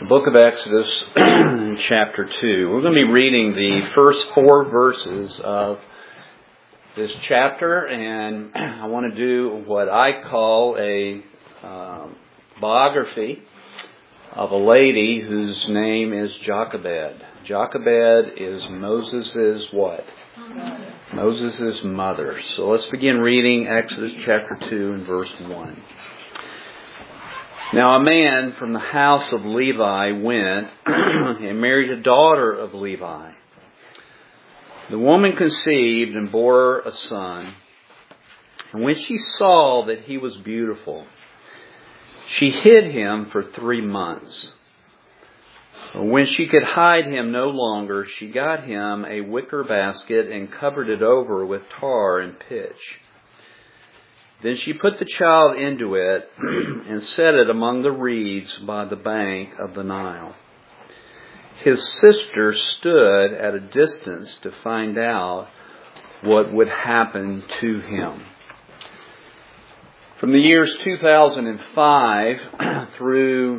The book of Exodus, chapter 2. We're going to be reading the first 4 verses of this chapter, and I want to do what I call a biography of a lady whose name is Jochebed. Jochebed is Moses' what? Moses' mother. So let's begin reading Exodus chapter 2 and verse 1. Now a man from the house of Levi went and married a daughter of Levi. The woman conceived and bore a son. And when she saw that he was beautiful, she hid him for 3 months. When she could hide him no longer, she got him a wicker basket and covered it over with tar and pitch. Then she put the child into it and set it among the reeds by the bank of the Nile. His sister stood at a distance to find out what would happen to him. From the years 2005 through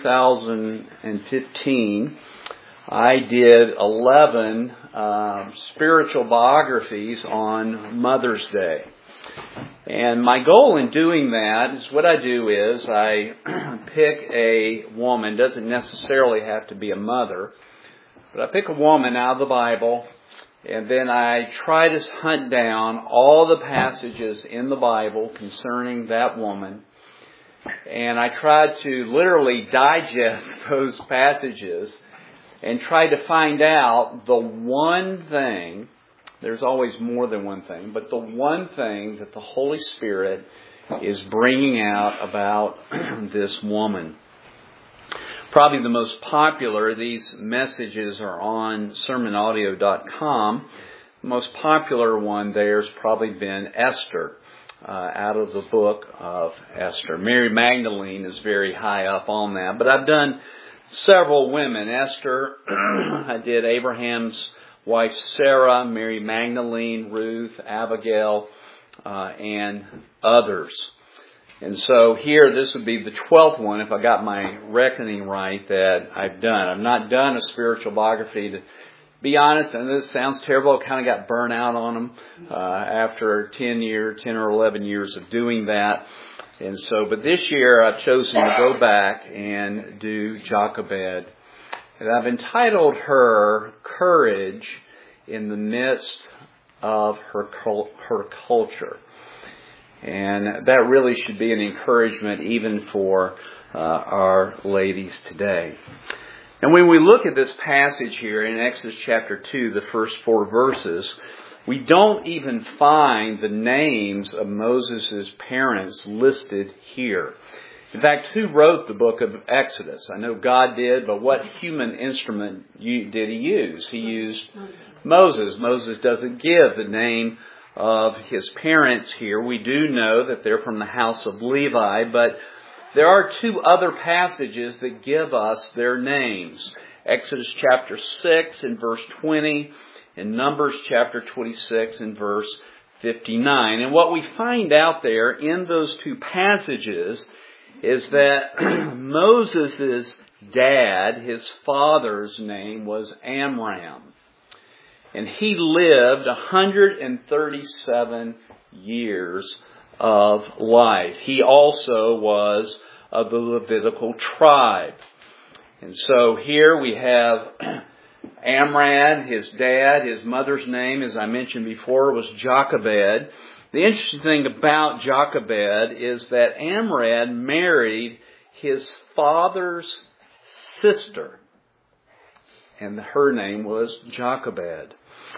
2015, I did 11 spiritual biographies on Mother's Day. And my goal in doing that is what I do is I pick a woman, doesn't necessarily have to be a mother, but I pick a woman out of the Bible, and then I try to hunt down all the passages in the Bible concerning that woman, and I try to literally digest those passages and try to find out the one thing. There's always more than one thing, but the one thing that the Holy Spirit is bringing out about this woman. Probably the most popular, these messages are on sermonaudio.com. The most popular one there has probably been Esther, out of the book of Esther. Mary Magdalene is very high up on that, but I've done several women. Esther, I did Abraham's wife Sarah, Mary Magdalene, Ruth, Abigail, and others. And so here, this would be the 12th one, if I got my reckoning right, that I've done. I've not done a spiritual biography. To be honest, and this sounds terrible, I kind of got burnt out on them after 10 or 11 years of doing that. And so, but this year I've chosen to go back and do Jochebed. And I've entitled her Courage in the Midst of Her Culture. And that really should be an encouragement even for our ladies today. And when we look at this passage here in Exodus chapter 2, the first 4 verses, we don't even find the names of Moses' parents listed here. In fact, who wrote the book of Exodus? I know God did, but what human instrument did he use? He used Moses. Moses doesn't give the name of his parents here. We do know that they're from the house of Levi, but there are 2 other passages that give us their names. Exodus chapter 6 and verse 20, and Numbers chapter 26 and verse 59. And what we find out there in those 2 passages is that Moses' dad, his father's name was Amram. And he lived 137 years of life. He also was of the Levitical tribe. And so here we have Amram, his dad. His mother's name, as I mentioned before, was Jochebed. The interesting thing about Jochebed is that Amram married his father's sister, and her name was Jochebed.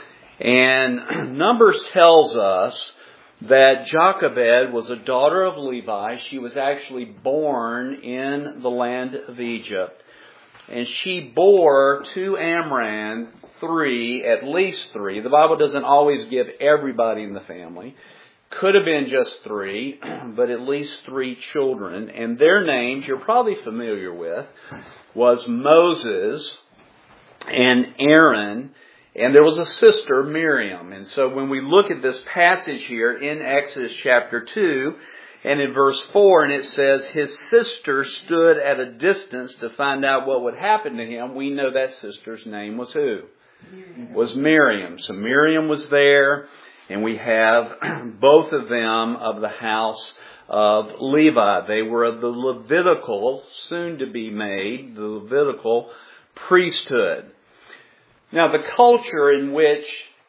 And Numbers tells us that Jochebed was a daughter of Levi. She was actually born in the land of Egypt. And she bore to Amram 3, at least 3. The Bible doesn't always give everybody in the family. Could have been just 3, but at least 3 children. And their names, you're probably familiar with, was Moses and Aaron, and there was a sister, Miriam. And so when we look at this passage here in Exodus chapter 2, And in verse 4, and it says, his sister stood at a distance to find out what would happen to him. We know that sister's name was who? Miriam. Was Miriam. So Miriam was there, and we have both of them of the house of Levi. They were of the Levitical, soon to be made, the Levitical priesthood. Now, the culture in which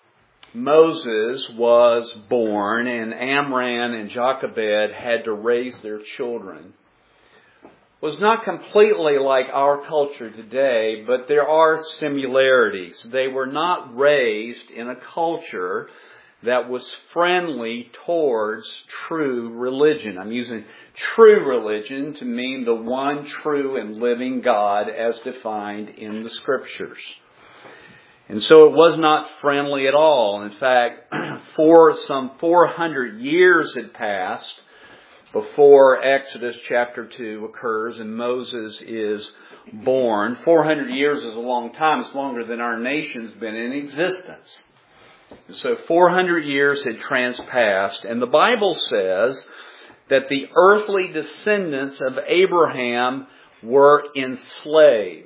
Moses was born and Amram and Jochebed had to raise their children was not completely like our culture today, but there are similarities. They were not raised in a culture that was friendly towards true religion. I'm using true religion to mean the one true and living God as defined in the Scriptures. And so it was not friendly at all. In fact, for some 400 years had passed before Exodus chapter 2 occurs and Moses is born. 400 years is a long time. It's longer than our nation's been in existence. And so 400 years had transpassed, and the Bible says that the earthly descendants of Abraham were enslaved.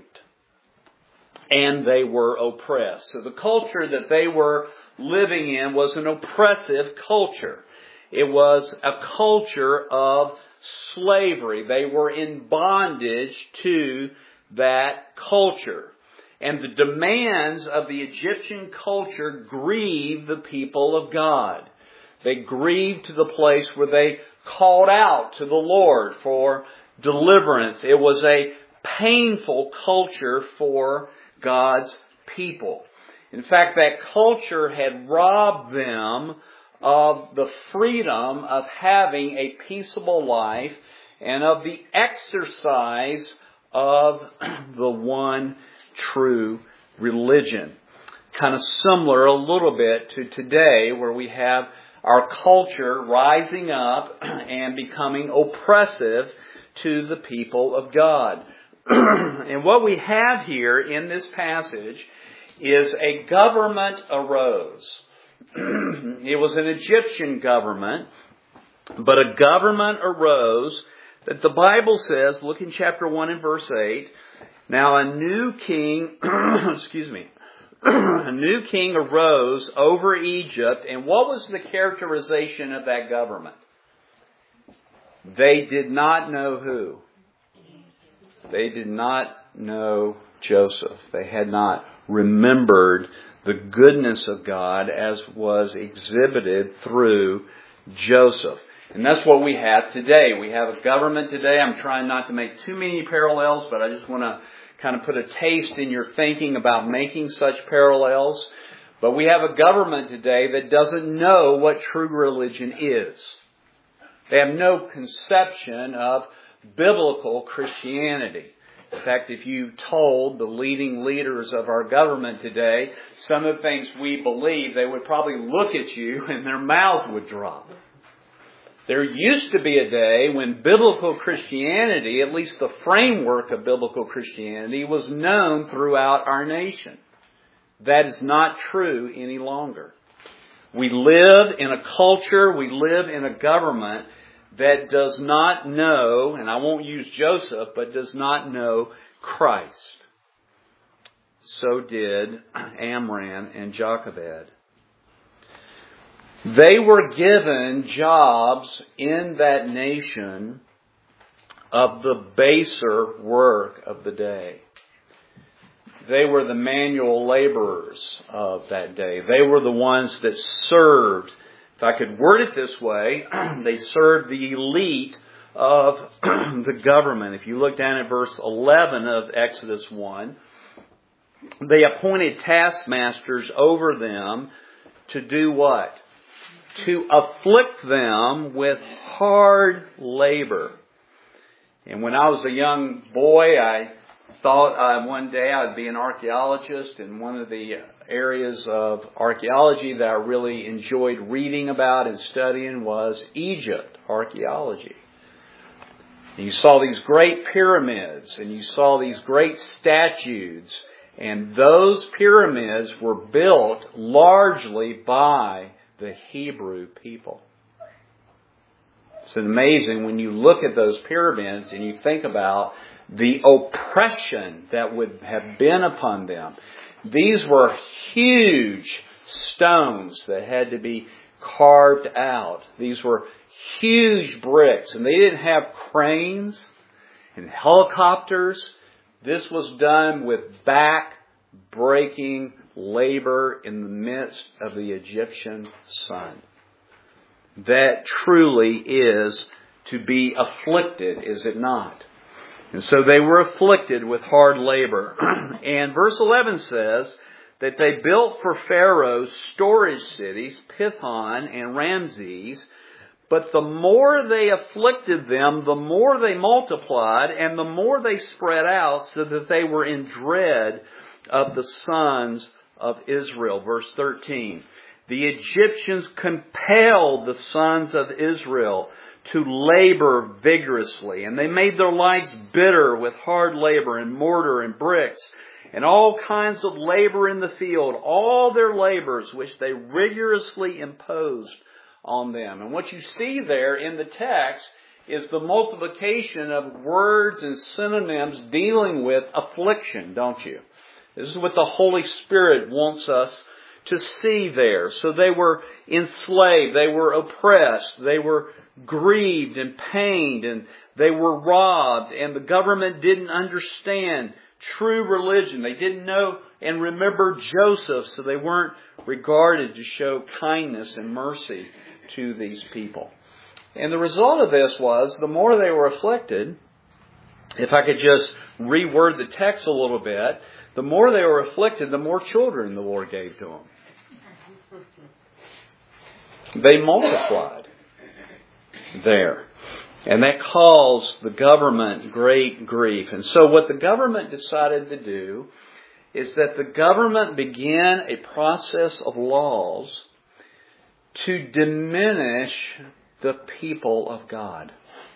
And they were oppressed. So the culture that they were living in was an oppressive culture. It was a culture of slavery. They were in bondage to that culture. And the demands of the Egyptian culture grieved the people of God. They grieved to the place where they called out to the Lord for deliverance. It was a painful culture for God's people. In fact, that culture had robbed them of the freedom of having a peaceable life and of the exercise of the one true religion. Kind of similar a little bit to today, where we have our culture rising up and becoming oppressive to the people of God. And what we have here in this passage is a government arose. It was an Egyptian government, but a government arose that the Bible says, look in chapter 1 and verse 8, now a new king, a new king arose over Egypt, and what was the characterization of that government? They did not know who? They did not know Joseph. They had not remembered the goodness of God as was exhibited through Joseph. And that's what we have today. We have a government today. I'm trying not to make too many parallels, but I just want to kind of put a taste in your thinking about making such parallels. But we have a government today that doesn't know what true religion is. They have no conception of biblical Christianity. In fact, if you told the leading leaders of our government today some of the things we believe, they would probably look at you and their mouths would drop. There used to be a day when biblical Christianity, at least the framework of biblical Christianity, was known throughout our nation. That is not true any longer. We live in a culture, we live in a government that does not know, and I won't use Joseph, but does not know Christ. So did Amram and Jochebed. They were given jobs in that nation of the baser work of the day. They were the manual laborers of that day. They were the ones that served. If I could word it this way, they served the elite of the government. If you look down at verse 11 of Exodus 1, they appointed taskmasters over them to do what? To afflict them with hard labor. And when I was a young boy, I thought one day I'd be an archaeologist, and one of the areas of archaeology that I really enjoyed reading about and studying was Egypt archaeology. And you saw these great pyramids, and you saw these great statues, and those pyramids were built largely by the Hebrew people. It's amazing when you look at those pyramids and you think about the oppression that would have been upon them. These were huge stones that had to be carved out. These were huge bricks, and they didn't have cranes and helicopters. This was done with back-breaking labor in the midst of the Egyptian sun. That truly is to be afflicted, is it not? And so they were afflicted with hard labor. And verse 11 says that they built for Pharaoh storage cities, Pithom and Ramses. But the more they afflicted them, the more they multiplied, and the more they spread out, so that they were in dread of the sons of Israel. Verse 13. The Egyptians compelled the sons of Israel to labor vigorously, and they made their lives bitter with hard labor and mortar and bricks and all kinds of labor in the field, all their labors which they rigorously imposed on them. And what you see there in the text is the multiplication of words and synonyms dealing with affliction, don't you? This is what the Holy Spirit wants us to see there. So they were enslaved, they were oppressed, they were grieved and pained, and they were robbed, and the government didn't understand true religion. They didn't know and remember Joseph, so they weren't regarded to show kindness and mercy to these people. And the result of this was, the more they were afflicted, if I could just reword the text a little bit, the more they were afflicted, the more children the Lord gave to them. They multiplied there. And that caused the government great grief. And so what the government decided to do is that the government began a process of laws to diminish the people of God.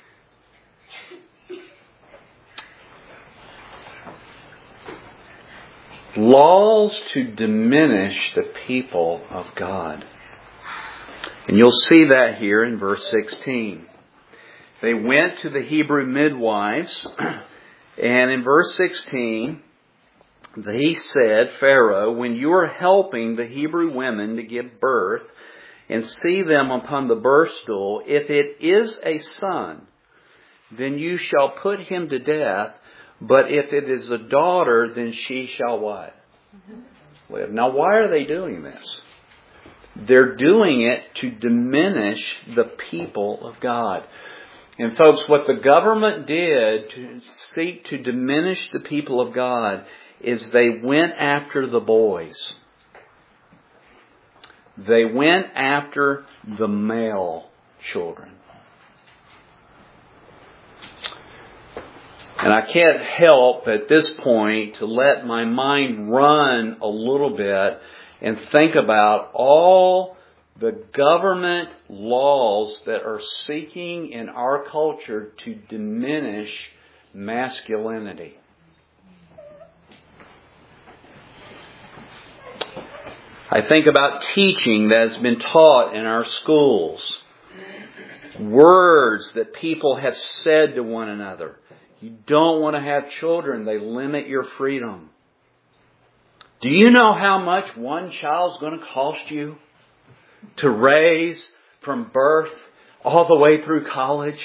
Laws to diminish the people of God. And you'll see that here in verse 16. They went to the Hebrew midwives, and in verse 16, he said, Pharaoh, when you are helping the Hebrew women to give birth and see them upon the birth stool, if it is a son, then you shall put him to death. But if it is a daughter, then she shall what? Live. Now, why are they doing this? They're doing it to diminish the people of God. And folks, what the government did to seek to diminish the people of God is they went after the boys. They went after the male children. And I can't help at this point to let my mind run a little bit and think about all the government laws that are seeking in our culture to diminish masculinity. I think about teaching that has been taught in our schools. Words that people have said to one another. You don't want to have children. They limit your freedom. Do you know how much one child's going to cost you to raise from birth all the way through college?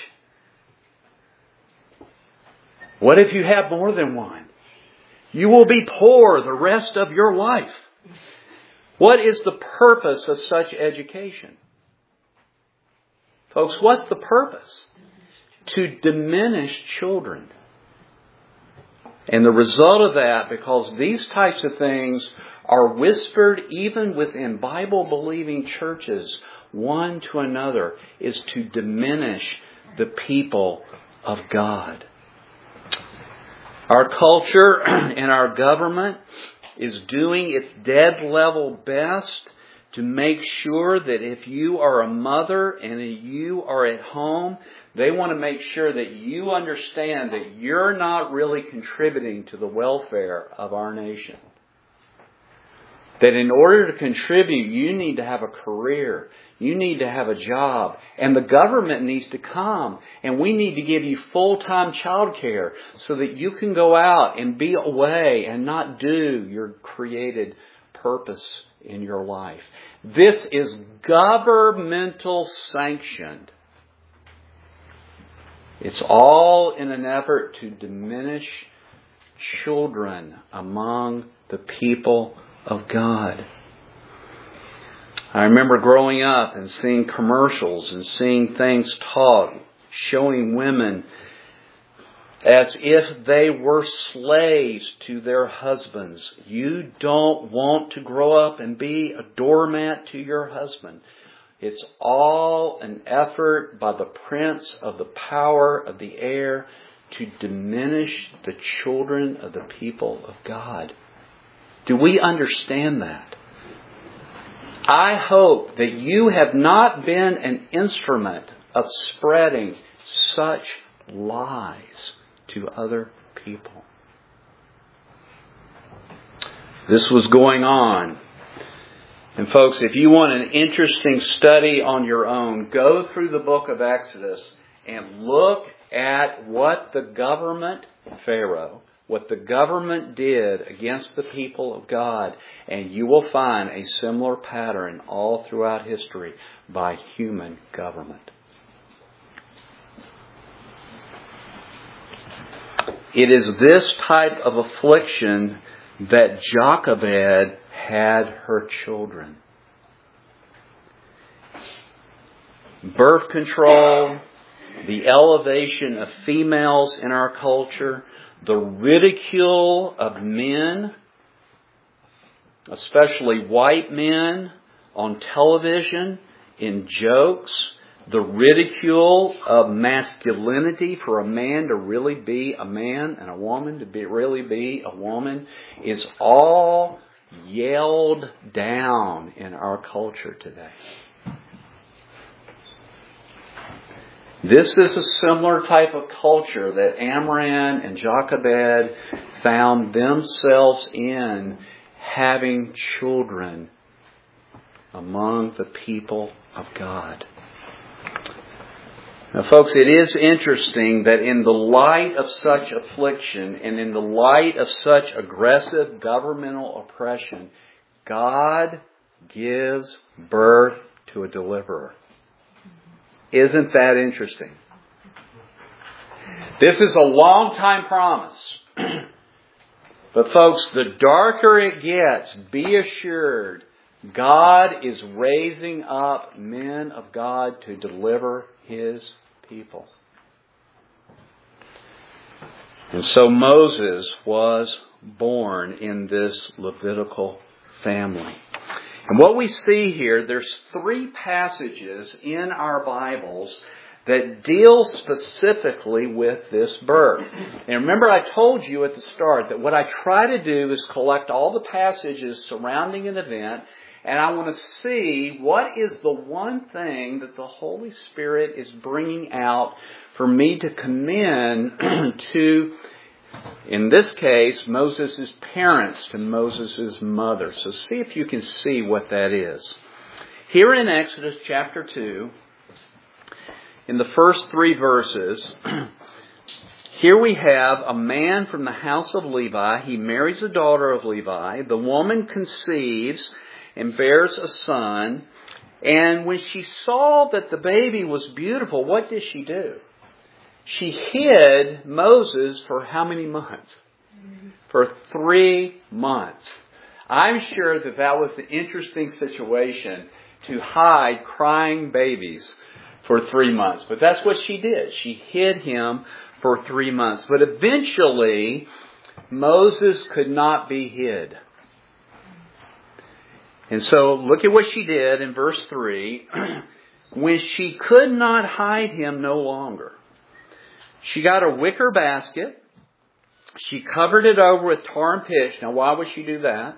What if you have more than one? You will be poor the rest of your life. What is the purpose of such education? Folks, what's the purpose? To diminish children. And the result of that, because these types of things are whispered even within Bible-believing churches, one to another, is to diminish the people of God. Our culture and our government is doing its dead level best to make sure that if you are a mother and you are at home, they want to make sure that you understand that you're not really contributing to the welfare of our nation. That in order to contribute, you need to have a career. You need to have a job. And the government needs to come. And we need to give you full-time child care so that you can go out and be away and not do your created purpose in your life. This is governmental sanctioned. It's all in an effort to diminish children among the people of God. I remember growing up and seeing commercials and seeing things taught, showing women as if they were slaves to their husbands. You don't want to grow up and be a doormat to your husband. It's all an effort by the prince of the power of the air to diminish the children of the people of God. Do we understand that? I hope that you have not been an instrument of spreading such lies to other people. This was going on. And folks, if you want an interesting study on your own, go through the book of Exodus and look at what the government, Pharaoh, what the government did against the people of God, and you will find a similar pattern all throughout history by human government. It is this type of affliction that Jochebed had her children. Birth control, the elevation of females in our culture, the ridicule of men, especially white men, on television, in jokes, the ridicule of masculinity for a man to really be a man and a woman to really be a woman is all yelled down in our culture today. This is a similar type of culture that Amram and Jochebed found themselves in, having children among the people of God. Now, folks, it is interesting that in the light of such affliction and in the light of such aggressive governmental oppression, God gives birth to a deliverer. Isn't that interesting? This is a long time promise. But folks, the darker it gets, be assured, God is raising up men of God to deliver His people. And so Moses was born in this Levitical family. And what we see here, there's 3 passages in our Bibles that deal specifically with this birth. And remember, I told you at the start that what I try to do is collect all the passages surrounding an event, and I want to see what is the one thing that the Holy Spirit is bringing out for me to commend to, in this case, Moses' parents to Moses' mother. So see if you can see what that is. Here in Exodus chapter 2, in the first 3 verses, here we have a man from the house of Levi. He marries a daughter of Levi. The woman conceives and bears a son. And when she saw that the baby was beautiful, what did she do? She hid Moses for how many months? For 3 months. I'm sure that was an interesting situation to hide crying babies for 3 months. But that's what she did. She hid him for 3 months. But eventually, Moses could not be hid. And so look at what she did in verse 3. When she could not hide him no longer, she got a wicker basket. She covered it over with tar and pitch. Now, why would she do that?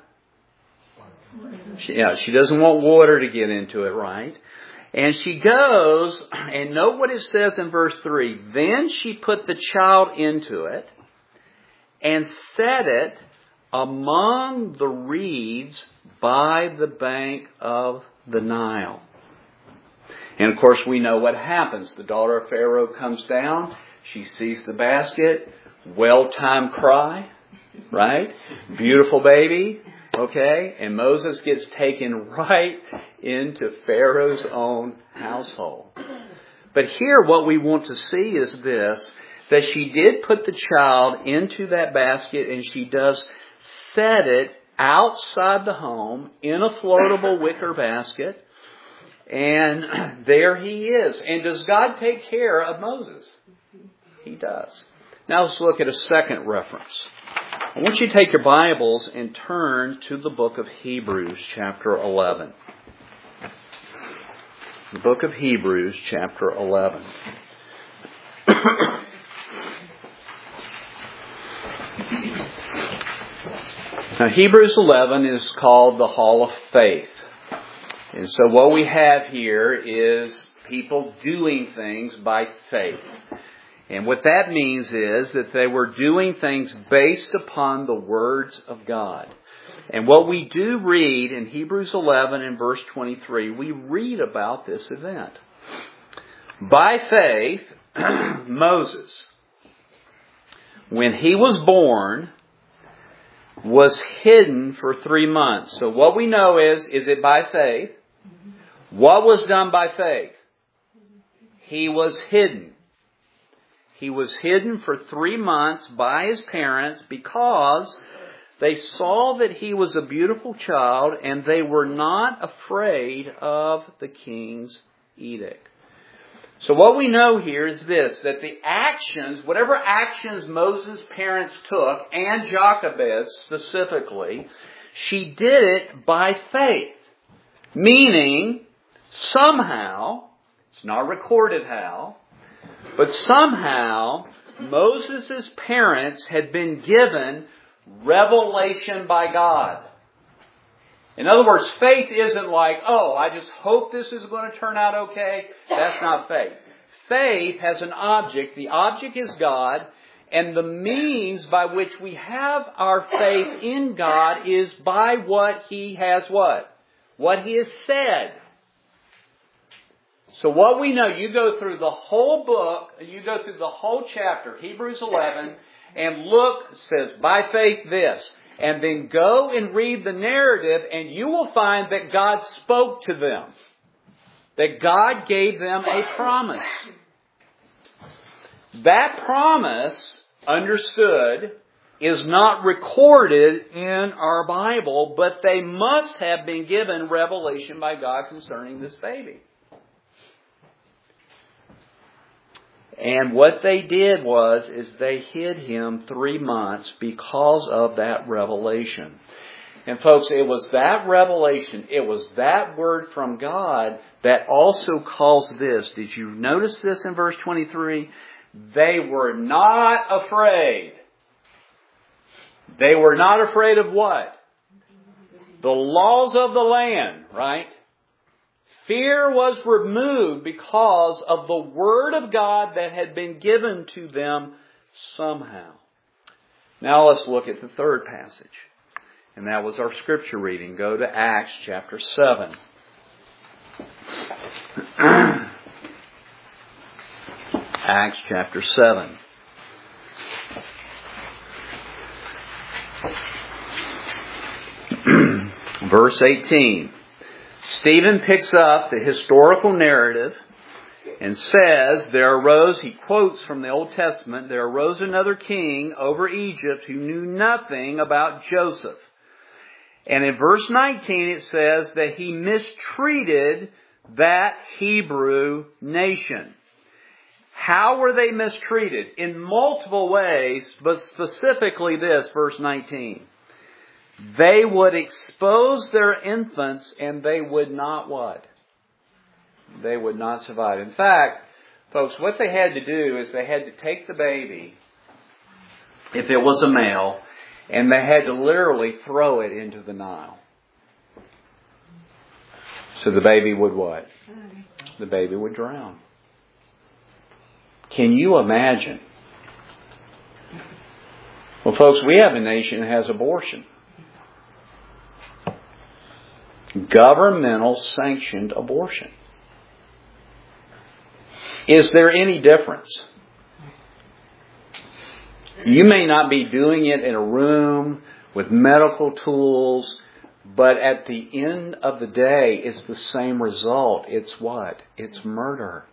She doesn't want water to get into it, right? And she goes, and note what it says in verse 3. Then she put the child into it and set it among the reeds by the bank of the Nile. And of course we know what happens. The daughter of Pharaoh comes down. She sees the basket. Well-timed cry. Right? Beautiful baby. Okay? And Moses gets taken right into Pharaoh's own household. But here what we want to see is this, that she did put the child into that basket, and she does set it outside the home in a floatable wicker basket. And there he is. And does God take care of Moses? He does. Now let's look at a second reference. I want you to take your Bibles and turn to the book of Hebrews, chapter 11. The book of Hebrews, chapter 11. Now, Hebrews 11 is called the Hall of Faith. And so what we have here is people doing things by faith. And what that means is that they were doing things based upon the words of God. And what we do read in Hebrews 11 and verse 23, we read about this event. By faith, Moses, when he was born, was hidden for 3 months. So what we know is it by faith? What was done by faith? He was hidden. He was hidden for 3 months by his parents because they saw that he was a beautiful child and they were not afraid of the king's edict. So what we know here is this, that the actions, whatever actions Moses' parents took, and Jochebed specifically, she did it by faith. Meaning, somehow, it's not recorded how, but somehow Moses' parents had been given revelation by God. In other words, faith isn't like, oh, I just hope this is going to turn out okay. That's not faith. Faith has an object. The object is God. And the means by which we have our faith in God is by what He has what? What He has said. So what we know, you go through the whole book, you go through the whole chapter, Hebrews 11, and look, it says, by faith this. And then go and read the narrative and you will find that God spoke to them. That God gave them a promise. That promise, understood, is not recorded in our Bible, but they must have been given revelation by God concerning this baby. And what they did is they hid him 3 months because of that revelation. And folks, it was that revelation, it was that word from God that also calls this. Did you notice this in verse 23? They were not afraid. They were not afraid of what? The laws of the land, right? Fear was removed because of the Word of God that had been given to them somehow. Now let's look at the third passage. And that was our scripture reading. Go to Acts chapter 7. Acts chapter 7. Verse 18. Stephen picks up the historical narrative and says, there arose, he quotes from the Old Testament, there arose another king over Egypt who knew nothing about Joseph. And in verse 19 it says that he mistreated that Hebrew nation. How were they mistreated? In multiple ways, but specifically this, verse 19. They would expose their infants and they would not what? They would not survive. In fact, folks, what they had to do is they had to take the baby, if it was a male, and they had to literally throw it into the Nile. So the baby would what? The baby would drown. Can you imagine? Well, folks, we have a nation that has abortion. Governmental sanctioned abortion. Is there any difference? You may not be doing it in a room with medical tools, but at the end of the day, it's the same result. It's what? It's murder.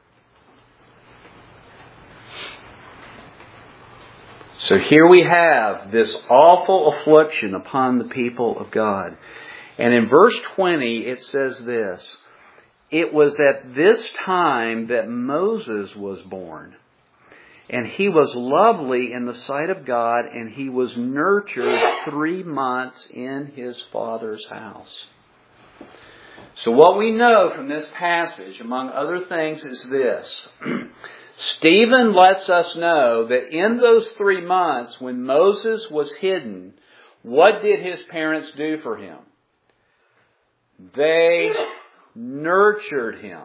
So here we have this awful affliction upon the people of God. And in verse 20, it says this: it was at this time that Moses was born. And he was lovely in the sight of God, and he was nurtured 3 months in his father's house. So what we know from this passage, among other things, is this. Stephen lets us know that in those 3 months when Moses was hidden, what did his parents do for him? They nurtured him.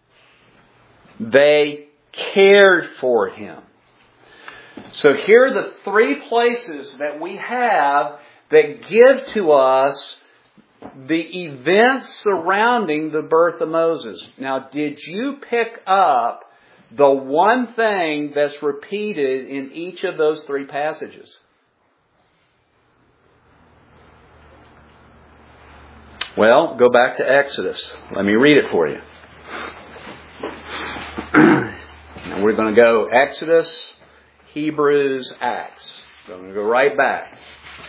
They cared for him. So here are the 3 places that we have that give to us the events surrounding the birth of Moses. Now, did you pick up the one thing that's repeated in each of those 3 passages? Well, go back to Exodus. Let me read it for you. Now we're going to go Exodus, Hebrews, Acts. So I'm going to go right back.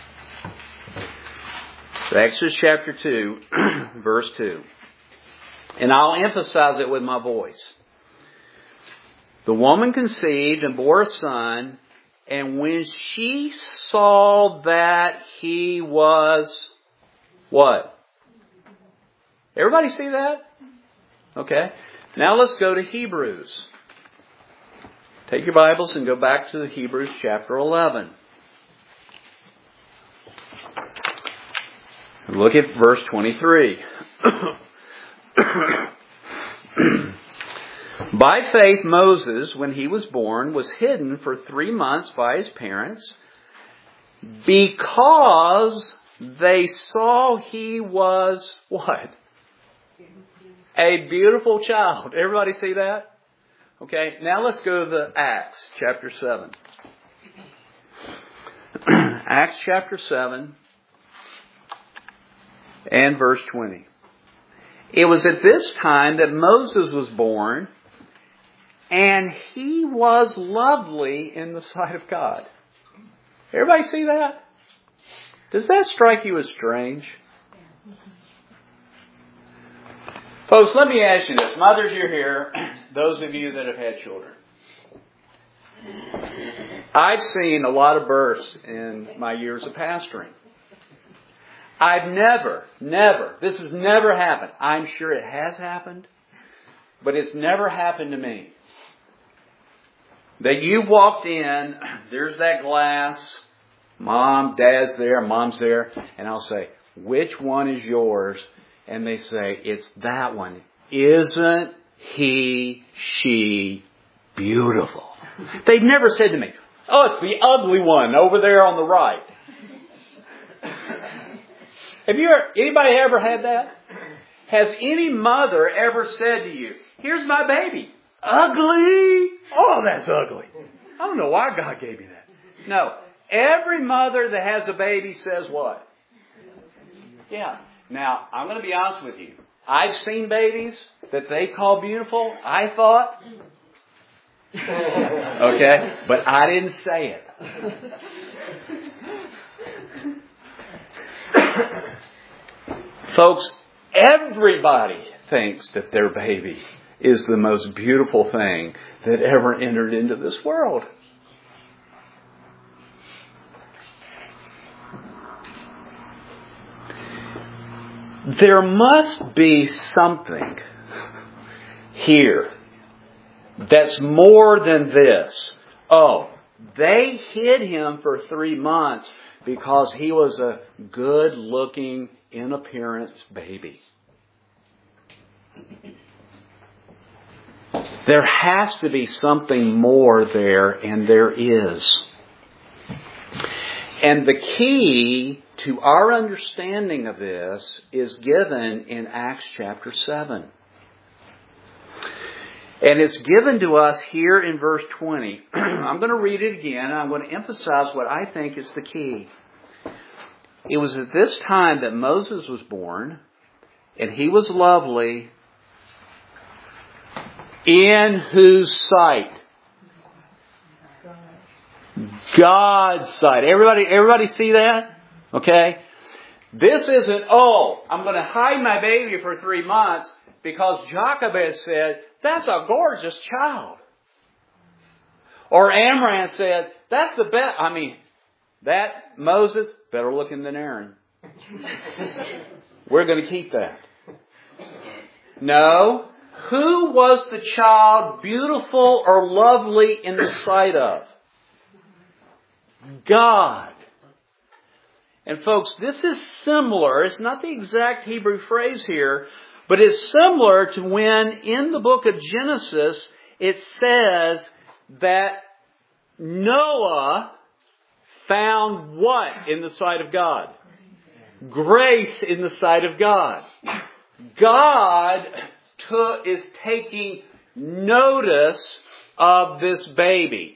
So Exodus chapter 2, verse 2. And I'll emphasize it with my voice. The woman conceived and bore a son, and when she saw that he was what? Everybody see that? Okay. Now let's go to Hebrews. Take your Bibles and go back to Hebrews chapter 11. Look at verse 23. By faith, Moses, when he was born, was hidden for 3 months by his parents because they saw he was what? A beautiful child. Everybody see that? Okay, now let's go to the Acts chapter 7. Acts chapter 7 and verse 20. It was at this time that Moses was born, and he was lovely in the sight of God. Everybody see that? Does that strike you as strange? Folks, let me ask you this. Mothers, you're here. Those of you that have had children. I've seen a lot of births in my years of pastoring. I've never, this has never happened. I'm sure it has happened, but it's never happened to me. That you walked in, there's that glass, Mom, Dad's there, Mom's there, and I'll say, which one is yours? And they say, it's that one. Isn't he, she beautiful? They've never said to me, oh, it's the ugly one over there on the right. Have anybody ever had that? Has any mother ever said to you, here's my baby. Ugly? Oh, that's ugly. I don't know why God gave me that. No. Every mother that has a baby says what? Yeah. Now, I'm going to be honest with you. I've seen babies that they call beautiful. I thought. Okay? But I didn't say it. Folks, everybody thinks that their baby is the most beautiful thing that ever entered into this world. There must be something here that's more than this. Oh, they hid him for 3 months because he was a good-looking, in appearance baby. There has to be something more there, and there is. And the key to our understanding of this is given in Acts chapter 7. And it's given to us here in verse 20. I'm going to read it again, and I'm going to emphasize what I think is the key. It was at this time that Moses was born, and he was lovely in whose sight? God's sight. Everybody see that? Okay? This isn't, I'm going to hide my baby for 3 months because Jochebed said, that's a gorgeous child. Or Amram said, that's the best. That Moses, better looking than Aaron. We're going to keep that. No. Who was the child beautiful or lovely in the sight of? God. And folks, this is similar. It's not the exact Hebrew phrase here, but it's similar to when in the book of Genesis it says that Noah found what in the sight of God? Grace in the sight of God. God is taking notice of this baby.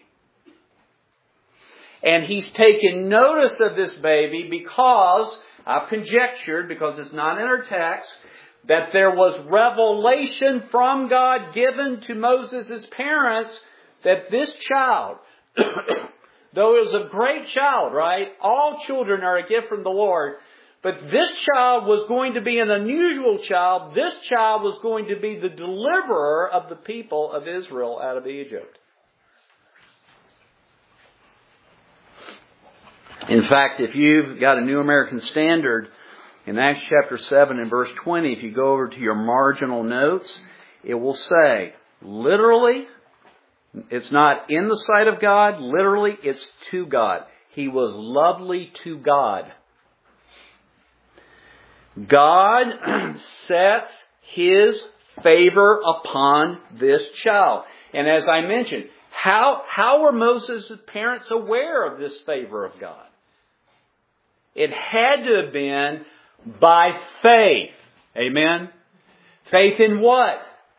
And He's taken notice of this baby because, I've conjectured, because it's not in our text, that there was revelation from God given to Moses' parents that this child, though it was a great child, right? All children are a gift from the Lord. But this child was going to be an unusual child. This child was going to be the deliverer of the people of Israel out of Egypt. In fact, if you've got a New American Standard, in Acts chapter 7 and verse 20, if you go over to your marginal notes, it will say, literally, it's not in the sight of God. Literally, it's to God. He was lovely to God. God sets His favor upon this child. And as I mentioned, how were Moses' parents aware of this favor of God? It had to have been by faith. Amen? Faith in what?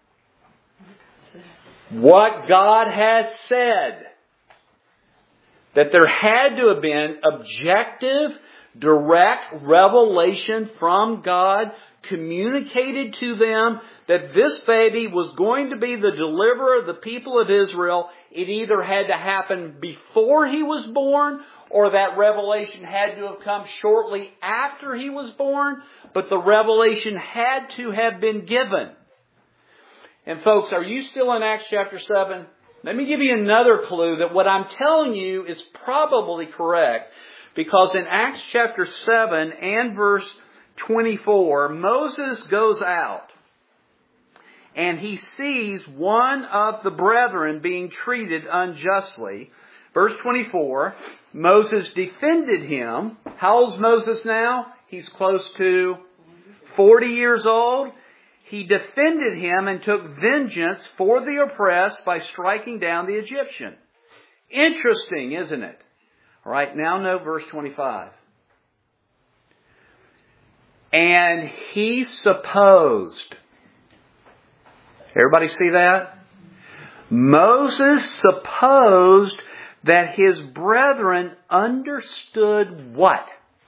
What God has said. That there had to have been objective, direct revelation from God communicated to them that this baby was going to be the deliverer of the people of Israel. It either had to happen before he was born, or that revelation had to have come shortly after he was born, but the revelation had to have been given. And folks, are you still in Acts chapter 7? Let me give you another clue that what I'm telling you is probably correct. Because in Acts chapter 7 and verse 24, Moses goes out and he sees one of the brethren being treated unjustly. Verse 24, Moses defended him. How old is Moses now? He's close to 40 years old. He defended him and took vengeance for the oppressed by striking down the Egyptian. Interesting, isn't it? All right, now note verse 25. And he supposed. Everybody see that? Moses supposed that his brethren understood what?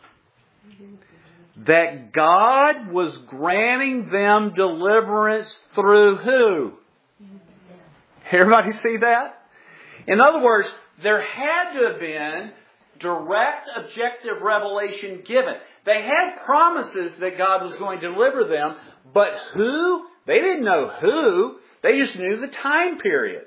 That God was granting them deliverance through who? Everybody see that? In other words, there had to have been direct, objective revelation given. They had promises that God was going to deliver them, but who? They didn't know who. They just knew the time period.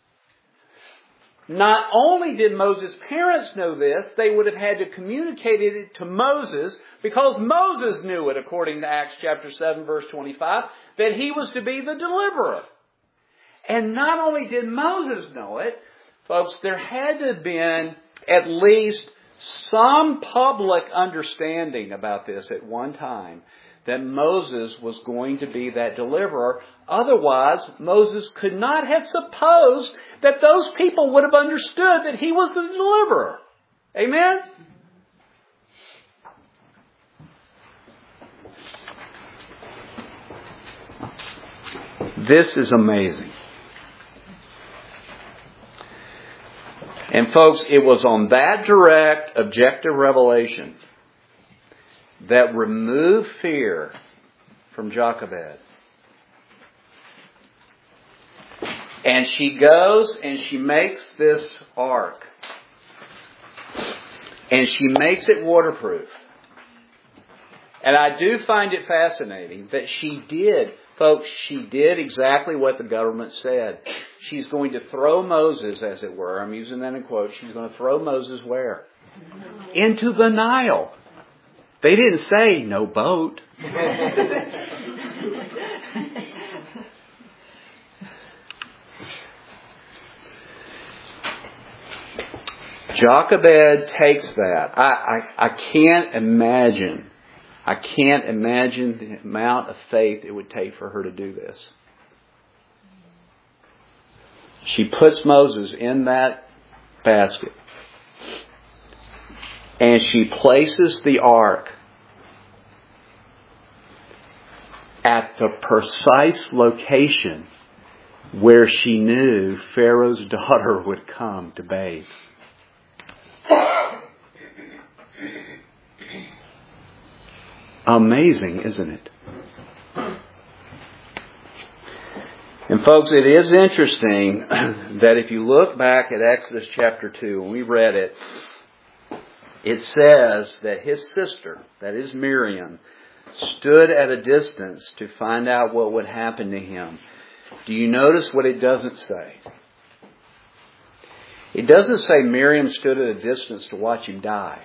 Not only did Moses' parents know this, they would have had to communicate it to Moses, because Moses knew it, according to Acts chapter 7, verse 25, that he was to be the deliverer. And not only did Moses know it, folks, there had to have been at least some public understanding about this at one time, that Moses was going to be that deliverer. Otherwise, Moses could not have supposed that those people would have understood that he was the deliverer. Amen? This is amazing. And folks, it was on that direct, objective revelation that removed fear from Jochebed. And she goes and she makes this ark. And she makes it waterproof. And I do find it fascinating that she did, folks, she did exactly what the government said. She's going to throw Moses, as it were. I'm using that in quotes. She's going to throw Moses where? Into the Nile. They didn't say no boat. Jochebed takes that. I can't imagine the amount of faith it would take for her to do this. She puts Moses in that basket. And she places the ark at the precise location where she knew Pharaoh's daughter would come to bathe. Amazing, isn't it? And folks, it is interesting that if you look back at Exodus chapter 2, when we read it, it says that his sister, that is Miriam, stood at a distance to find out what would happen to him. Do you notice what it doesn't say? It doesn't say Miriam stood at a distance to watch him die.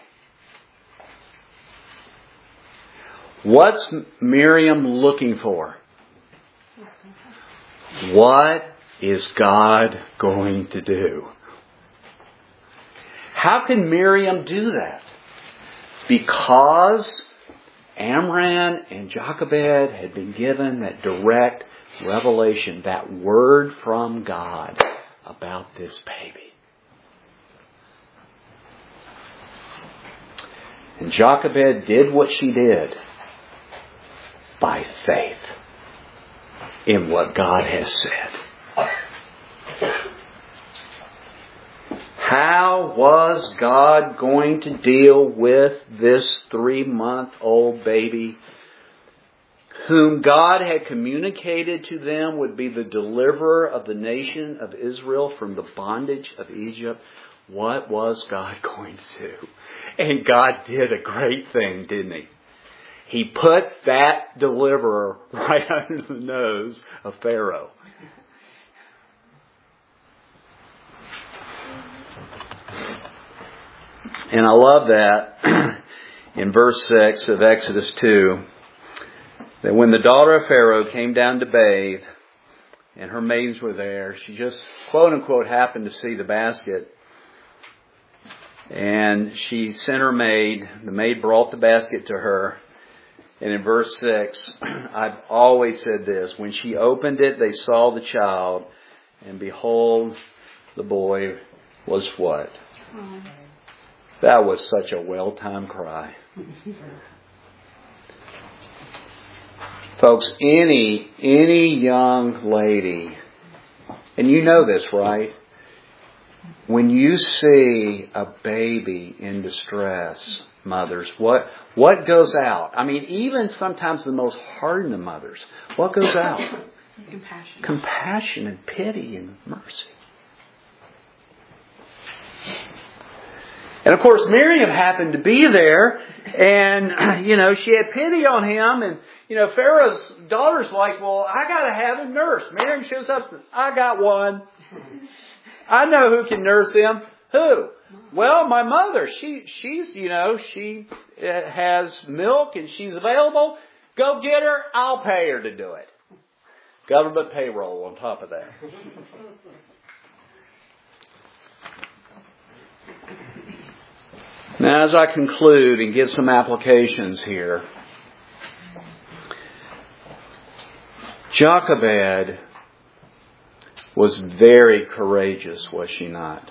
What's Miriam looking for? What is God going to do? How can Miriam do that? Because Amram and Jochebed had been given that direct revelation, that word from God about this baby. And Jochebed did what she did by faith in what God has said. How was God going to deal with this 3-month-old baby whom God had communicated to them would be the deliverer of the nation of Israel from the bondage of Egypt? What was God going to do? And God did a great thing, didn't He? He put that deliverer right under the nose of Pharaoh. And I love that in verse 6 of Exodus 2, that when the daughter of Pharaoh came down to bathe, and her maidens were there, she just, quote unquote, happened to see the basket. And she sent her maid. The maid brought the basket to her. And in verse 6, I've always said this. When she opened it, they saw the child. And behold, the boy was what? That was such a well-timed cry. Folks, any young lady, and you know this, right? When you see a baby in distress, mothers, what goes out? I mean, even sometimes the most hardened of mothers, what goes out? Compassion. Compassion and pity and mercy. And of course, Miriam happened to be there, and, she had pity on him, and, Pharaoh's daughter's like, well, I gotta have him nursed. Miriam shows up and says, I got one. I know who can nurse him. Who? Well, my mother. She's she has milk and she's available. Go get her. I'll pay her to do it. Government payroll on top of that. Now, as I conclude and give some applications here, Jochebed was very courageous, was she not?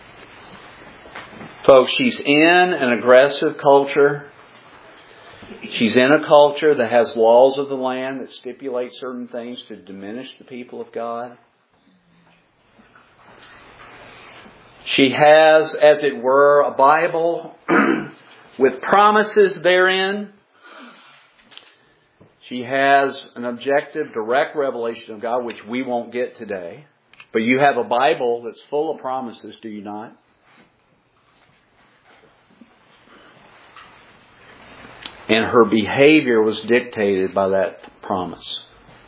Folks, she's in an aggressive culture. She's in a culture that has laws of the land that stipulate certain things to diminish the people of God. She has, as it were, a Bible with promises therein. She has an objective, direct revelation of God, which we won't get today. But you have a Bible that's full of promises, do you not? And her behavior was dictated by that promise.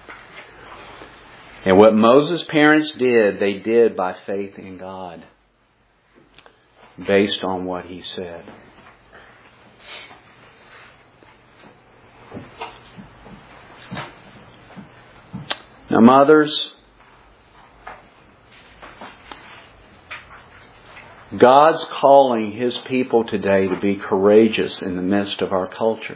And what Moses' parents did, they did by faith in God, based on what He said. Now, mothers, God's calling His people today to be courageous in the midst of our culture.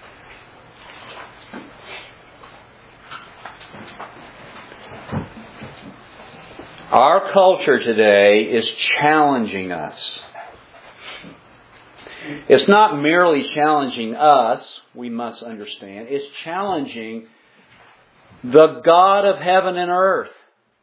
Our culture today is challenging us. It's not merely challenging us, we must understand. It's challenging the God of heaven and earth.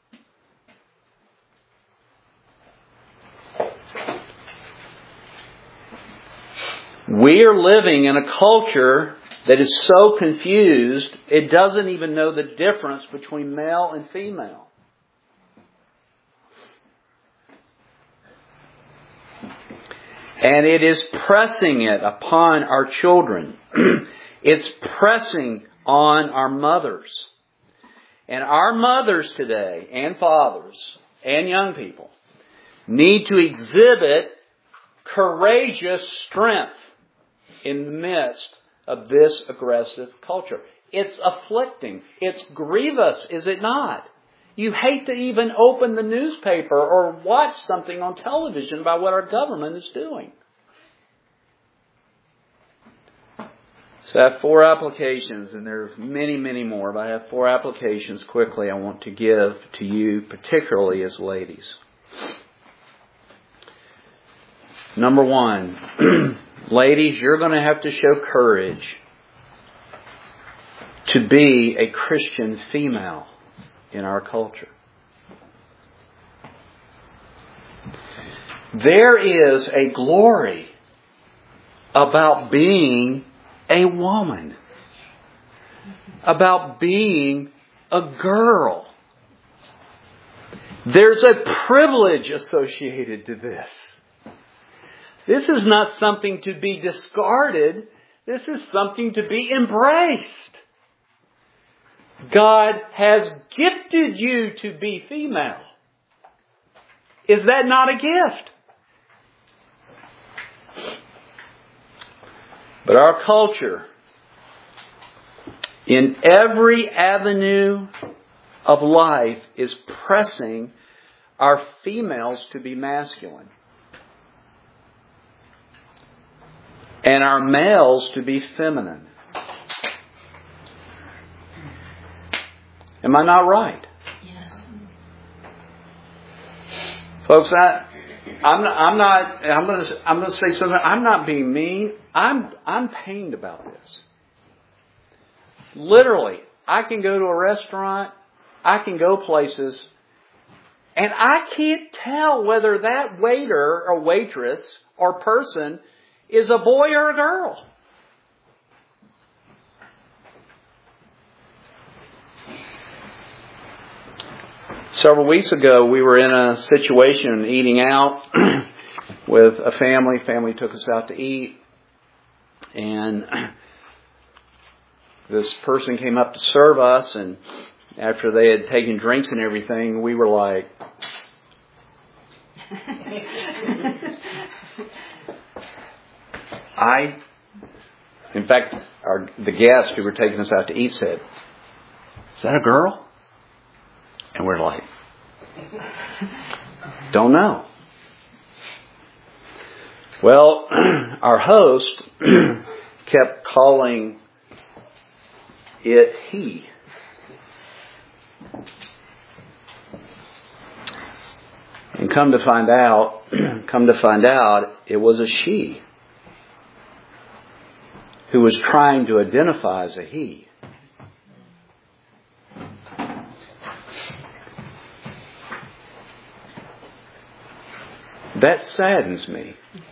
We are living in a culture that is so confused, it doesn't even know the difference between male and female. And it is pressing it upon our children. It's pressing on our mothers. And our mothers today, and fathers, and young people, need to exhibit courageous strength in the midst of this aggressive culture. It's afflicting. It's grievous, is it not? You hate to even open the newspaper or watch something on television about what our government is doing. So I have 4 applications, and there are many, many more, but I have 4 applications quickly I want to give to you, particularly as ladies. Number 1, ladies, you're going to have to show courage to be a Christian female in our culture. There is a glory about being a woman, about being a girl. There's a privilege associated to this. This is not something to be discarded. This is something to be embraced. God has gifted you to be female. Is that not a gift? But our culture, in every avenue of life, is pressing our females to be masculine and our males to be feminine. Am I not right? Yes. Folks, I'm going to say something. I'm not being mean. I'm pained about this. Literally, I can go to a restaurant, I can go places, and I can't tell whether that waiter or waitress or person is a boy or a girl. Several weeks ago, we were in a situation eating out with a family. Family took us out to eat. And this person came up to serve us. And after they had taken drinks and everything, we were like... In fact, the guest who were taking us out to eat said, "Is that a girl?" And we're like, "Don't know." Well, our host kept calling it he. And come to find out, it was a she. who was trying to identify as a he. That saddens me.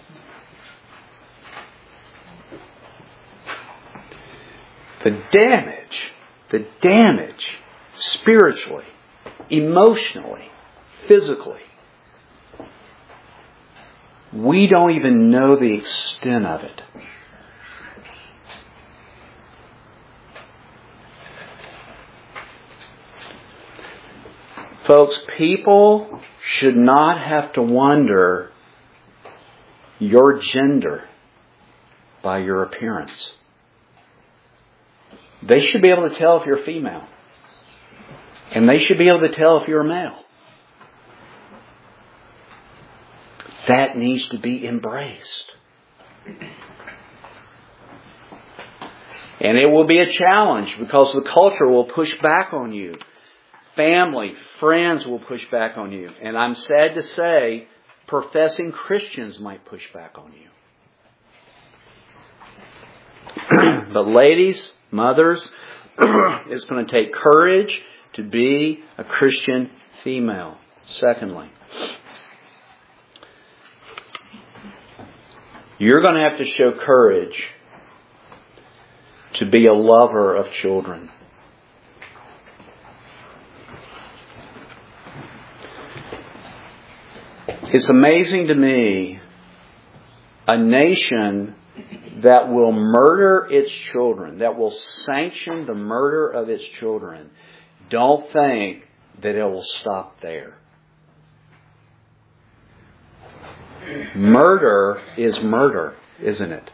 The damage spiritually, emotionally, physically. We don't even know the extent of it. Folks, people should not have to wonder your gender by your appearance. They should be able to tell if you're female. And they should be able to tell if you're a male. That needs to be embraced. And it will be a challenge because the culture will push back on you. Family, friends will push back on you. And I'm sad to say, professing Christians might push back on you. But ladies, mothers, it's going to take courage to be a Christian female. Secondly, you're going to have to show courage to be a lover of children. It's amazing to me, a nation that will murder its children, that will sanction the murder of its children, don't think that it will stop there. Murder is murder, isn't it?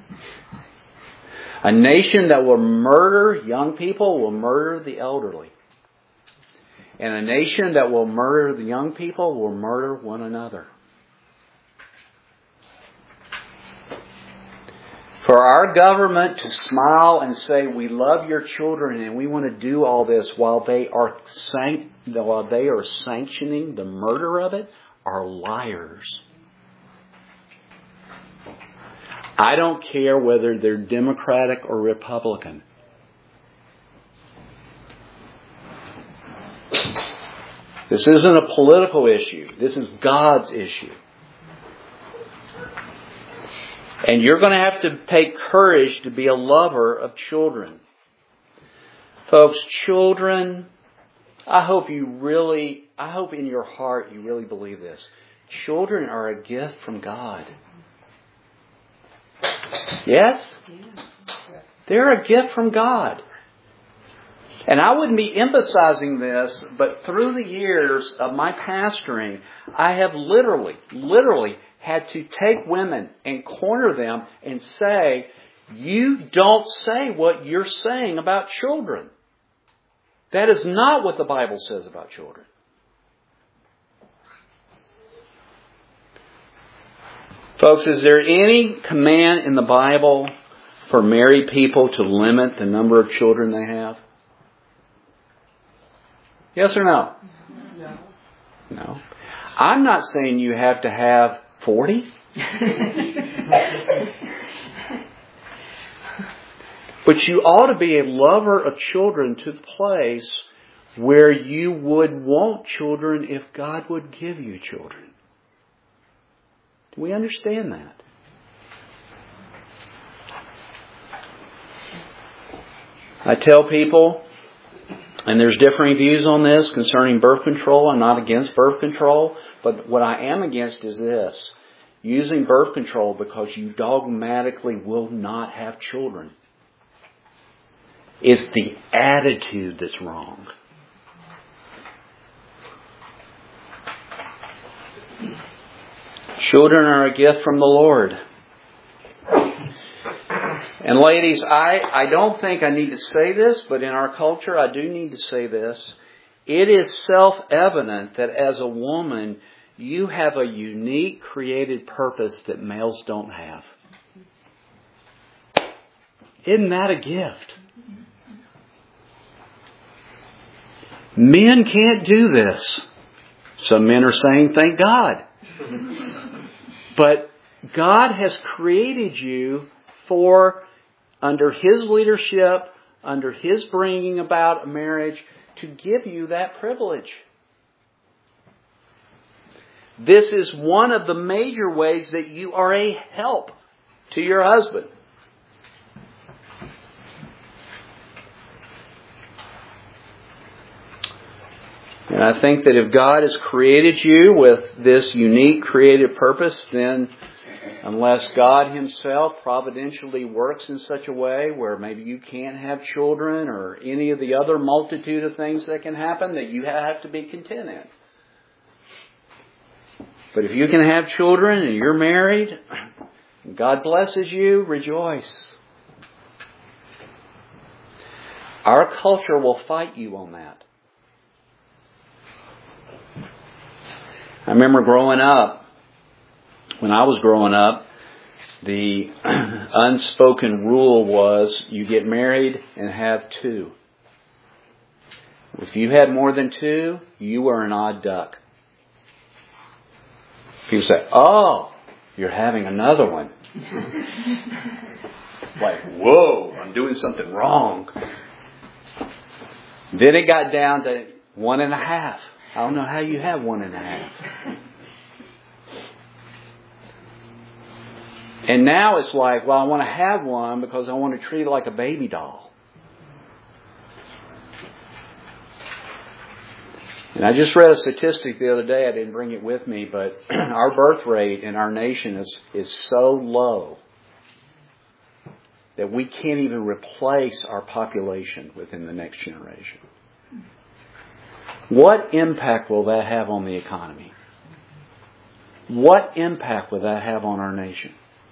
A nation that will murder young people will murder the elderly. And a nation that will murder the young people will murder one another. For our government to smile and say, we love your children and we want to do all this while they are sanctioning the murder of it, are liars. I don't care whether they're Democratic or Republican. This isn't a political issue. This is God's issue. And you're going to have to take courage to be a lover of children. Folks, children, I hope in your heart you really believe this. Children are a gift from God. Yes? They're a gift from God. And I wouldn't be emphasizing this, but through the years of my pastoring, I have literally had to take women and corner them and say, you don't say what you're saying about children. That is not what the Bible says about children. Folks, is there any command in the Bible for married people to limit the number of children they have? Yes or no? No. No. I'm not saying you have to have 40. But you ought to be a lover of children to the place where you would want children if God would give you children. Do we understand that? I tell people, and there's differing views on this concerning birth control. I'm not against birth control. But what I am against is this. Using birth control because you dogmatically will not have children. It's the attitude that's wrong. Children are a gift from the Lord. And ladies, I don't think I need to say this, but in our culture I do need to say this. It is self-evident that as a woman, you have a unique created purpose that males don't have. Isn't that a gift? Men can't do this. Some men are saying, thank God. But God has created you for under His leadership, under His bringing about a marriage, to give you that privilege. This is one of the major ways that you are a help to your husband. And I think that if God has created you with this unique creative purpose, then unless God Himself providentially works in such a way where maybe you can't have children or any of the other multitude of things that can happen, that you have to be content in. But if you can have children and you're married, and God blesses you, rejoice. Our culture will fight you on that. I remember growing up, when I was growing up, the unspoken rule was you get married and have two. If you had more than two, you were an odd duck. People say, "Oh, you're having another one." Like, whoa, I'm doing something wrong. Then it got down to 1.5. I don't know how you have 1.5. And now it's like, well, I want to have one because I want to treat it like a baby doll. And I just read a statistic the other day. I didn't bring it with me, but our birth rate in our nation is so low that we can't even replace our population within the next generation. What impact will that have on the economy? What impact will that have on our nation?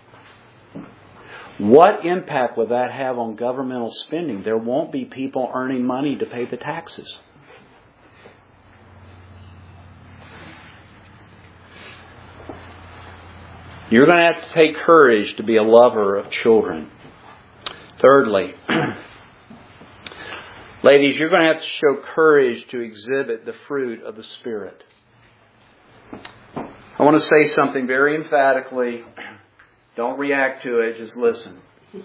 What impact will that have on governmental spending? There won't be people earning money to pay the taxes. You're going to have to take courage to be a lover of children. Thirdly, ladies, you're going to have to show courage to exhibit the fruit of the Spirit. I want to say something very emphatically. Don't react to it, just listen.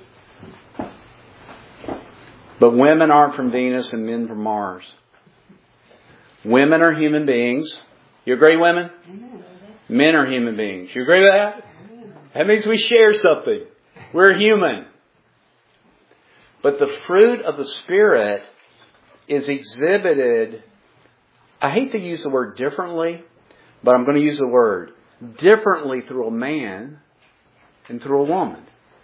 But women aren't from Venus and men from Mars. Women are human beings. You agree, women? Men are human beings. You agree with that? That means we share something. We're human. But the fruit of the Spirit is exhibited, I hate to use the word differently, but I'm going to use the word differently through a man and through a woman.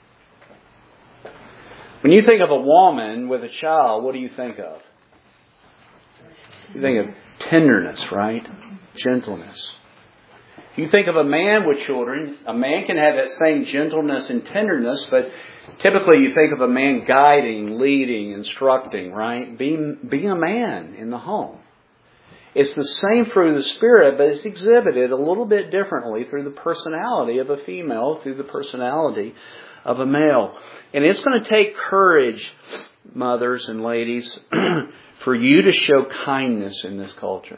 When you think of a woman with a child, what do you think of? You think of tenderness, right? Gentleness. You think of a man with children, a man can have that same gentleness and tenderness, but typically you think of a man guiding, leading, instructing, right? Being a man in the home. It's the same fruit of the Spirit, but it's exhibited a little bit differently through the personality of a female, through the personality of a male. And it's going to take courage, mothers and ladies, for you to show kindness in this culture.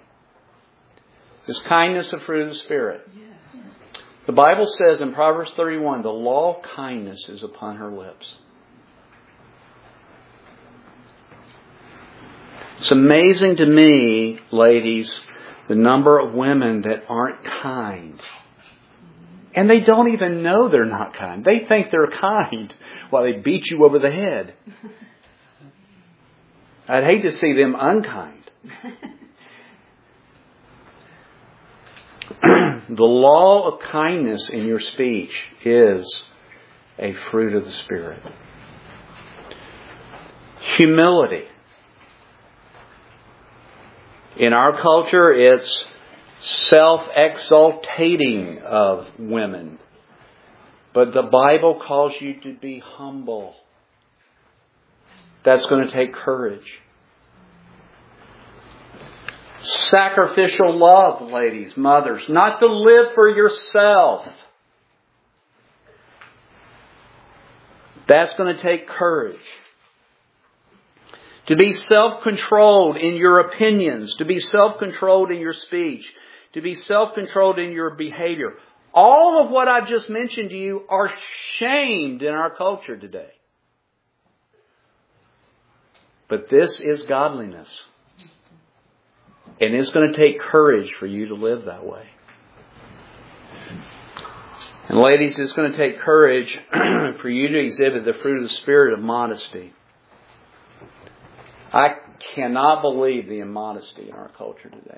Is kindness a fruit of the Spirit? Yes. The Bible says in Proverbs 31, the law of kindness is upon her lips. It's amazing to me, ladies, the number of women that aren't kind. And they don't even know they're not kind. They think they're kind while they beat you over the head. I'd hate to see them unkind. The law of kindness in your speech is a fruit of the Spirit. Humility. In our culture, it's self-exaltating of women. But the Bible calls you to be humble. That's going to take courage. Sacrificial love, ladies, mothers. Not to live for yourself. That's going to take courage. To be self-controlled in your opinions. To be self-controlled in your speech. To be self-controlled in your behavior. All of what I've just mentioned to you are shamed in our culture today. But this is godliness. And it's going to take courage for you to live that way. And ladies, it's going to take courage for you to exhibit the fruit of the Spirit of modesty. I cannot believe the immodesty in our culture today.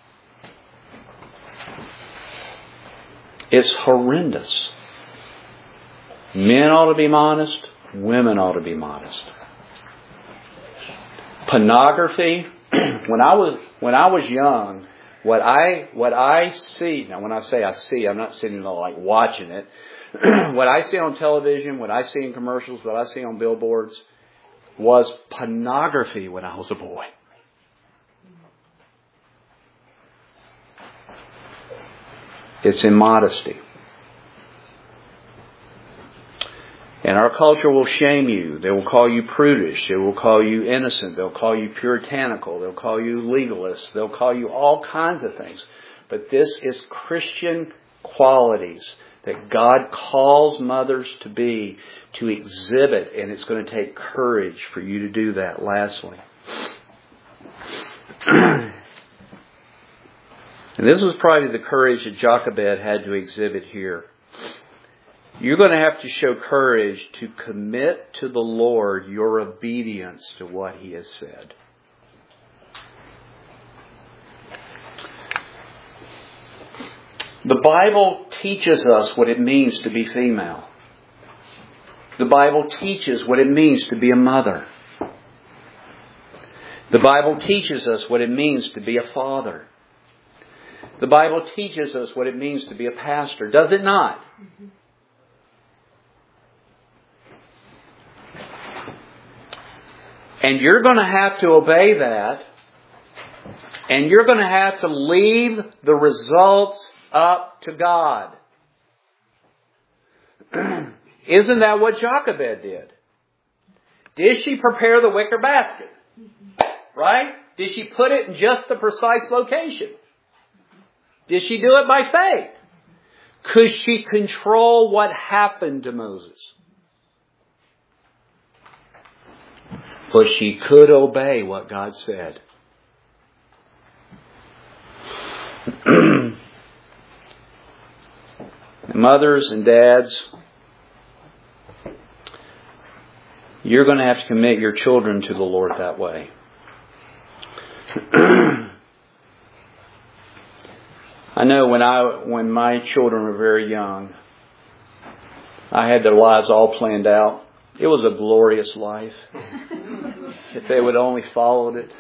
It's horrendous. Men ought to be modest. Women ought to be modest. Pornography. When I was young, what I see, now when I say I see, I'm not sitting there like watching it. What I see on television, what I see in commercials, what I see on billboards was pornography when I was a boy. It's immodesty. And our culture will shame you. They will call you prudish. They will call you innocent. They'll call you puritanical. They'll call you legalist. They'll call you all kinds of things. But this is Christian qualities that God calls mothers to be, to exhibit. And it's going to take courage for you to do that. Lastly. And this was probably the courage that Jochebed had to exhibit here. You're going to have to show courage to commit to the Lord your obedience to what He has said. The Bible teaches us what it means to be female. The Bible teaches what it means to be a mother. The Bible teaches us what it means to be a father. The Bible teaches us what it means to be a pastor. Does it not? Mm-hmm. And you're going to have to obey that. And you're going to have to leave the results up to God. Isn't that what Jochebed did? Did she prepare the wicker basket? Right? Did she put it in just the precise location? Did she do it by faith? Could she control what happened to Moses? But she could obey what God said. Mothers and dads, you're going to have to commit your children to the Lord that way. I know when my children were very young, I had their lives all planned out. It was a glorious life. If they would only followed it.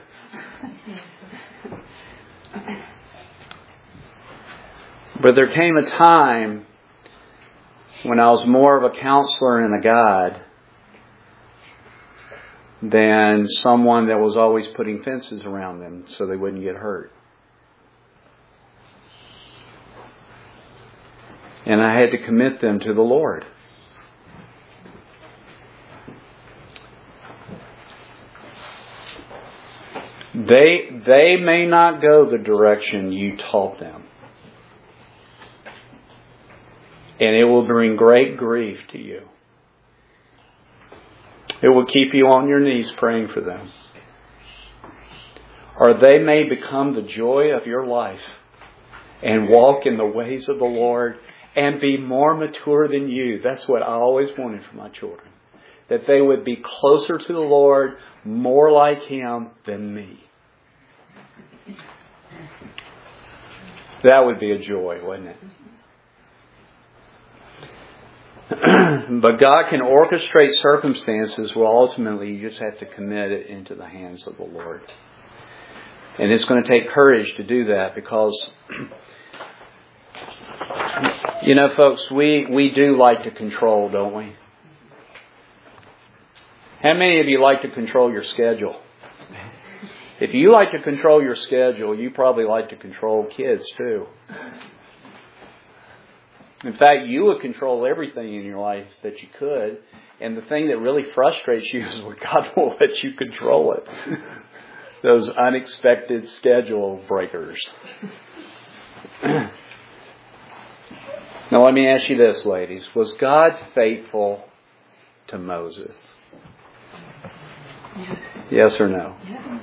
But there came a time when I was more of a counselor and a guide than someone that was always putting fences around them so they wouldn't get hurt. And I had to commit them to the Lord. They may not go the direction you taught them. And it will bring great grief to you. It will keep you on your knees praying for them. Or they may become the joy of your life and walk in the ways of the Lord and be more mature than you. That's what I always wanted for my children. That they would be closer to the Lord, more like Him than me. That would be a joy, wouldn't it? But God can orchestrate circumstances where ultimately you just have to commit it into the hands of the Lord. And it's going to take courage to do that because, you know, folks, we do like to control, don't we? How many of you like to control your schedule? If you like to control your schedule, you probably like to control kids too. In fact, you would control everything in your life that you could. And the thing that really frustrates you is when God won't let you control it. Those unexpected schedule breakers. Now let me ask you this, ladies. Was God faithful to Moses? Yes. Yes or no?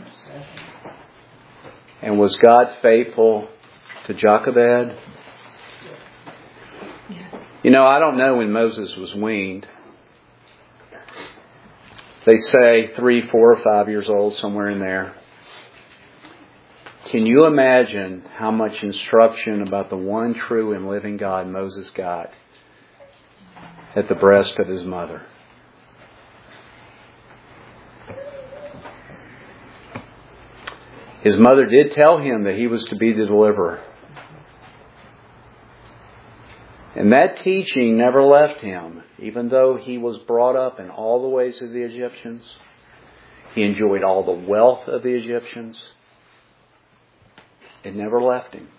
And was God faithful to Jochebed? You know, I don't know when Moses was weaned. They say 3, 4, or 5 years old, somewhere in there. Can you imagine how much instruction about the one true and living God Moses got at the breast of his mother? His mother did tell him that he was to be the deliverer. And that teaching never left him, even though he was brought up in all the ways of the Egyptians. He enjoyed all the wealth of the Egyptians. It never left him.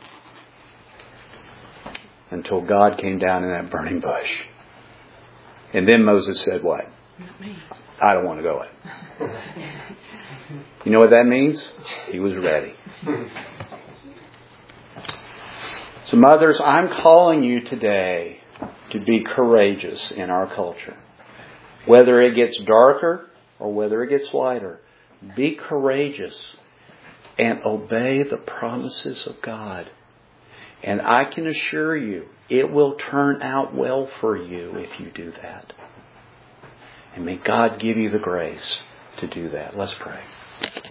Until God came down in that burning bush. And then Moses said what? I don't want to go in. You know what that means? He was ready. So mothers, I'm calling you today to be courageous in our culture. Whether it gets darker or whether it gets lighter, be courageous and obey the promises of God. And I can assure you, it will turn out well for you if you do that. And may God give you the grace to do that. Let's pray.